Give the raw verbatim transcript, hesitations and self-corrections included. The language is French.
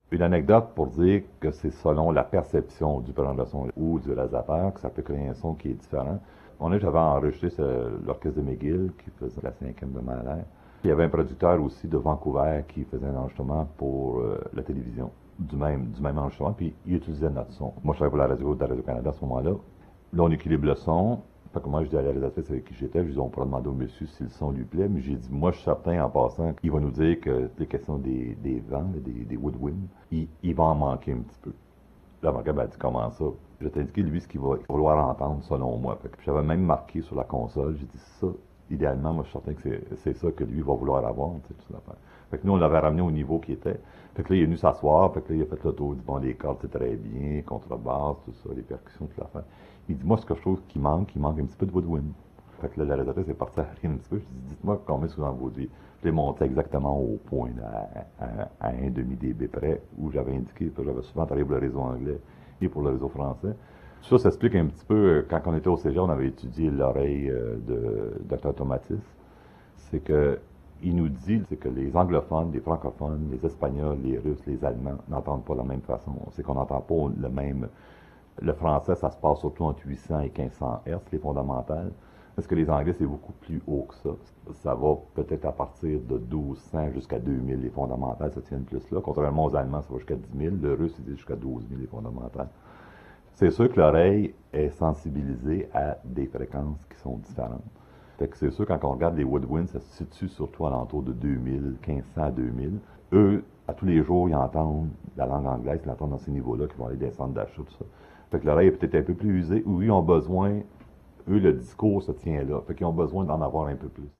Une anecdote pour dire que c'est selon la perception du preneur de son ou du réalisateur que ça peut créer un son qui est différent. On a, j'avais enregistré l'orchestre de McGill qui faisait la cinquième de Mahler. Il y avait un producteur aussi de Vancouver qui faisait un enregistrement pour euh, la télévision, du même, du même enregistrement, puis il utilisait notre son. Moi, je travaillais pour la radio de Radio-Canada à ce moment-là. Là, on équilibre le son. Fait que moi, je dis à la réalisatrice avec qui j'étais, je dis, on pourra demander au monsieur si le son lui plaît, mais j'ai dit, moi, je suis certain, en passant, qu'il va nous dire que les questions des, des vents, des, des woodwinds, il, il va en manquer un petit peu. Là, ma gars, elle dit, comment ça? Je vais t'indiquer, lui, ce qu'il va vouloir entendre, selon moi. Fait que j'avais même marqué sur la console, j'ai dit, ça, idéalement, moi, je suis certain que c'est ça que lui va vouloir avoir, tu sais, toute l'affaire. Fait que nous, on l'avait ramené au niveau qui était. Fait que là, il est venu s'asseoir, fait que là, il a fait le tour, il dit, bon, les cordes, c'est très bien, contrebasse, tout ça, les percussions, toute l'affaire. Il dit, moi, ce que je trouve qui manque, il manque un petit peu de woodwind. Fait que là, la réalisatrice est partie à rire un petit peu. Je dis, dites-moi combien souvent vous dites. Je l'ai monté exactement au point, là, à, à, à un demi-dB près, où j'avais indiqué que j'avais souvent travaillé pour le réseau anglais et pour le réseau français. Ça, ça explique un petit peu, quand on était au cégep, on avait étudié l'oreille de docteur Tomatis. C'est que il nous dit c'est que les anglophones, les francophones, les espagnols, les russes, les allemands n'entendent pas de la même façon. C'est qu'on n'entend pas le même. Le français, ça se passe surtout entre huit cents et quinze cents hertz, les fondamentales. Parce que les anglais, c'est beaucoup plus haut que ça. Ça va peut-être à partir de douze cents jusqu'à deux mille, les fondamentales, ça tient plus là. Contrairement aux Allemands, ça va jusqu'à dix mille. Le russe, il dit jusqu'à douze mille, les fondamentales. C'est sûr que l'oreille est sensibilisée à des fréquences qui sont différentes. Fait que c'est sûr, quand on regarde les woodwinds, ça se situe surtout à l'entour de deux mille, quinze cents à deux mille. Eux, à tous les jours, ils entendent la langue anglaise, ils l'entendent dans ces niveaux-là, qui vont aller descendre d'achat, tout ça. Fait que l'oreille est peut-être un peu plus usée, ou ils ont besoin, eux, le discours se tient là. Fait qu'ils ont besoin d'en avoir un peu plus.